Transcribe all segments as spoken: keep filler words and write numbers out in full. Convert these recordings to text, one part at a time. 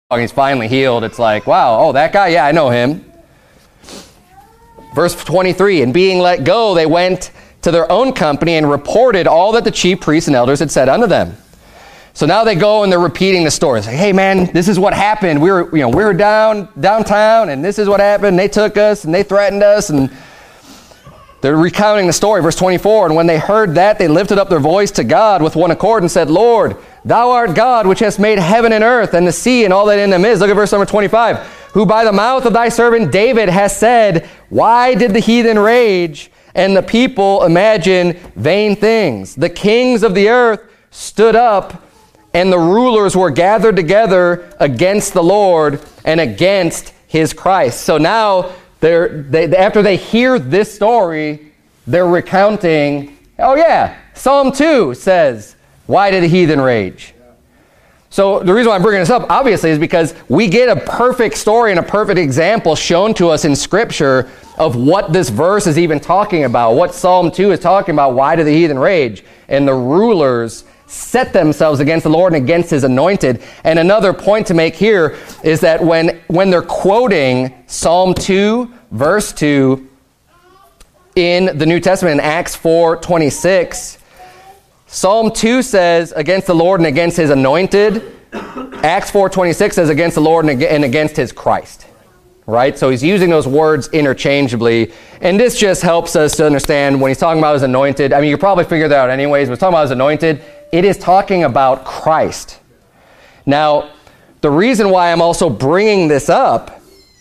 and he's finally healed. It's like, wow, oh, that guy, yeah, I know him. Verse twenty-three, and being let go, they went to their own company and reported all that the chief priests and elders had said unto them. So now they go and they're repeating the story. It's like, hey man, this is what happened. We were, you know, we were down downtown, and this is what happened. They took us and they threatened us, and they're recounting the story. Verse twenty-four, and when they heard that, they lifted up their voice to God with one accord and said, Lord, thou art God, which hast made heaven and earth and the sea and all that in them is. Look at verse number twenty-five. Who by the mouth of thy servant David has said, why did the heathen rage and the people imagine vain things? The kings of the earth stood up, and the rulers were gathered together against the Lord and against his Christ. So now, they're, they, after they hear this story, they're recounting, oh yeah, Psalm two says, why did the heathen rage? So the reason why I'm bringing this up, obviously, is because we get a perfect story and a perfect example shown to us in Scripture of what this verse is even talking about, what Psalm two is talking about, why do the heathen rage? And the rulers set themselves against the Lord and against his anointed. And another point to make here is that when, when they're quoting Psalm two, verse two, in the New Testament, in Acts four twenty-six, Psalm two says, against the Lord and against his anointed. Acts four twenty-six says, against the Lord and against his Christ. Right? So he's using those words interchangeably. And this just helps us to understand when he's talking about his anointed. I mean, you probably figured that out anyways. When he's talking about his anointed, it is talking about Christ. Now, the reason why I'm also bringing this up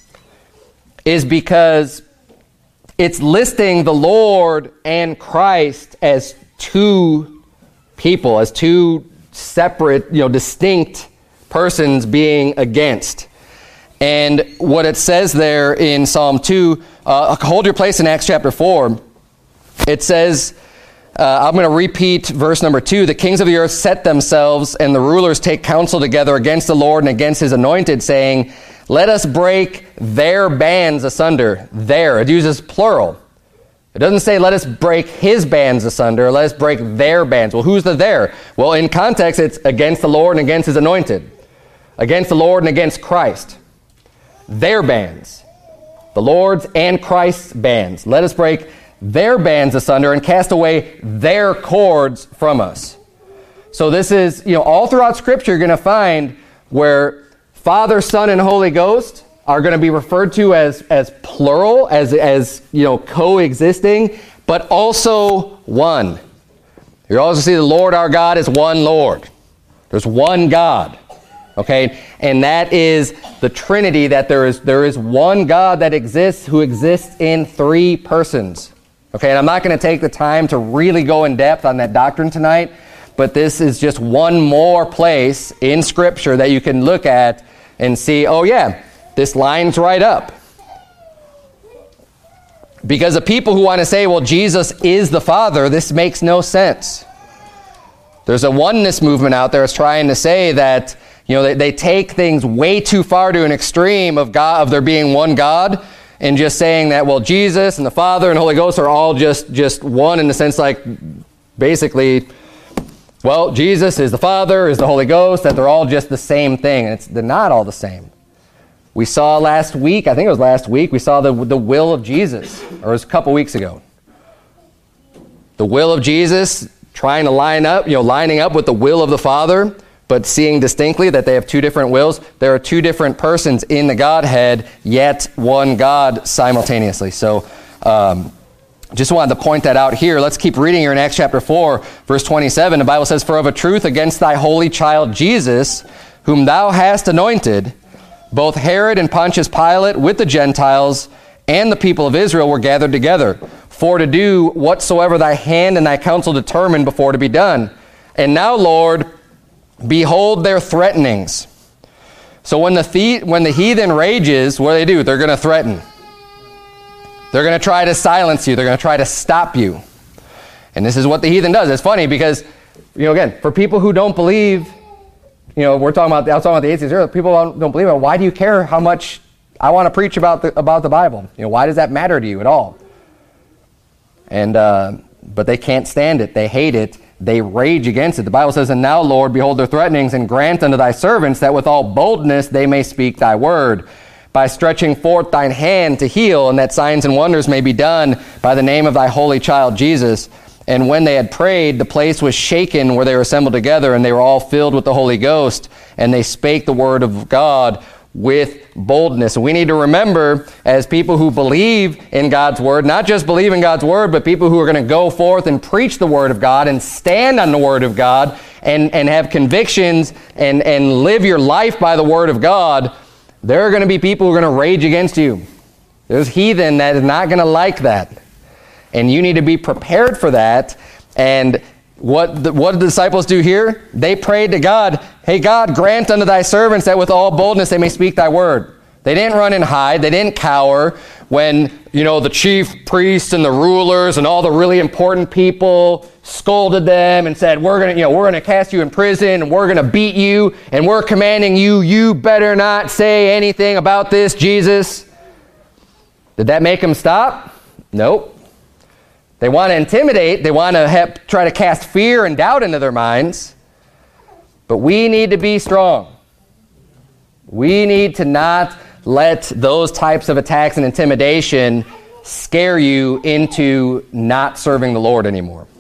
is because it's listing the Lord and Christ as two people, as two separate, you know, distinct persons being against. And what it says there in Psalm two, uh, hold your place in Acts chapter four. It says, uh, I'm going to repeat verse number two. The kings of the earth set themselves, and the rulers take counsel together against the Lord and against his anointed, saying, let us break their bands asunder. There, it uses plural. It doesn't say, let us break his bands asunder, let us break their bands. Well, who's the there? Well, in context, it's against the Lord and against his anointed. Against the Lord and against Christ. Their bands. The Lord's and Christ's bands. Let us break their bands asunder and cast away their cords from us. So this is, you know, all throughout Scripture, you're going to find where Father, Son, and Holy Ghost are going to be referred to as, as plural, as, as, you know, coexisting, but also one. You also see the Lord our God is one Lord. There's one God. Okay? And that is the Trinity, that there is, there is one God that exists who exists in three persons. Okay? And I'm not going to take the time to really go in depth on that doctrine tonight, but this is just one more place in Scripture that you can look at and see, oh yeah, this lines right up. Because the people who want to say, well, Jesus is the Father, this makes no sense. There's a oneness movement out there that's trying to say that, you know, they, they take things way too far to an extreme of God, of there being one God, and just saying that, well, Jesus and the Father and Holy Ghost are all just, just one, in the sense like, basically, well, Jesus is the Father, is the Holy Ghost, that they're all just the same thing. And it's, they're not all the same. We saw last week, I think it was last week, we saw the, the will of Jesus, or it was a couple weeks ago. The will of Jesus trying to line up, you know, lining up with the will of the Father, but seeing distinctly that they have two different wills. There are two different persons in the Godhead, yet one God simultaneously. So, um, just wanted to point that out here. Let's keep reading here in Acts chapter four, verse twenty-seven. The Bible says, for of a truth against thy holy child Jesus, whom thou hast anointed, both Herod and Pontius Pilate with the Gentiles and the people of Israel were gathered together, for to do whatsoever thy hand and thy counsel determined before to be done. And now, Lord, behold their threatenings. So when the, the when the heathen rages, what do they do? They're going to threaten. They're going to try to silence you. They're going to try to stop you. And this is what the heathen does. It's funny because, you know, again, for people who don't believe, you know, we're talking about, I was talking about the atheists earlier, people don't, don't believe it. Why do you care how much I want to preach about the, about the Bible? You know, why does that matter to you at all? And, uh, but they can't stand it. They hate it. they rage against it. The Bible says, and now, Lord, behold their threatenings, and grant unto thy servants that with all boldness they may speak thy word, by stretching forth thine hand to heal, and that signs and wonders may be done by the name of thy holy child Jesus. And when they had prayed, the place was shaken where they were assembled together, and they were all filled with the Holy Ghost, and they spake the word of God with boldness. And we need to remember, as people who believe in God's word, not just believe in God's word, but people who are going to go forth and preach the word of God and stand on the word of God and, and have convictions and, and live your life by the word of God, there are going to be people who are going to rage against you. There's heathen that is not going to like that. And you need to be prepared for that. And what the, what did the disciples do here? They prayed to God, hey, God, grant unto thy servants that with all boldness they may speak thy word. They didn't run and hide. They didn't cower when, you know, the chief priests and the rulers and all the really important people scolded them and said, we're going to, you know, we're going to cast you in prison and we're going to beat you and we're commanding you, you better not say anything about this, Jesus. Did that make them stop? Nope. They want to intimidate. They want to have, try to cast fear and doubt into their minds. But we need to be strong. We need to not let those types of attacks and intimidation scare you into not serving the Lord anymore.